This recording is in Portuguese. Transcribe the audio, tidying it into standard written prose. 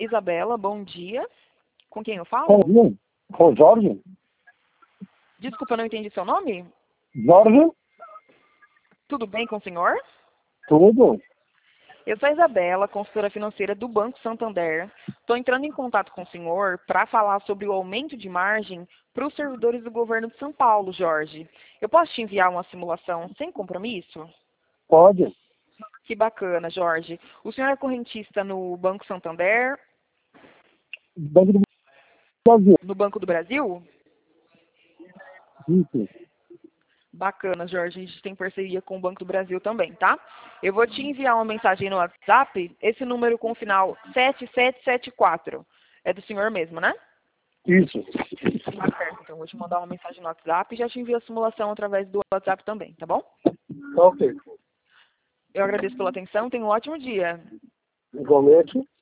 Isabela, bom dia. Com quem eu falo? Com quem? Com Jorge? Desculpa, eu não entendi seu nome. Jorge? Tudo bem com o senhor? Tudo? Eu sou a Isabela, consultora financeira do Banco Santander. Estou entrando em contato com o senhor para falar sobre o aumento de margem para os servidores do governo de São Paulo, Jorge. Eu posso te enviar uma simulação sem compromisso? Pode. Que bacana, Jorge. O senhor é correntista no Banco Santander, Banco do Brasil. no Banco do Brasil? Isso. Bacana, Jorge. A gente tem parceria com o Banco do Brasil também, tá? Eu vou te enviar uma mensagem no WhatsApp, esse número com o final 7774. É do senhor mesmo, né? Isso. Tá certo. Então, eu vou te mandar uma mensagem no WhatsApp e já te envio a simulação através do WhatsApp também, tá bom? Ok. Eu agradeço pela atenção. Tenha um ótimo dia. Igualmente.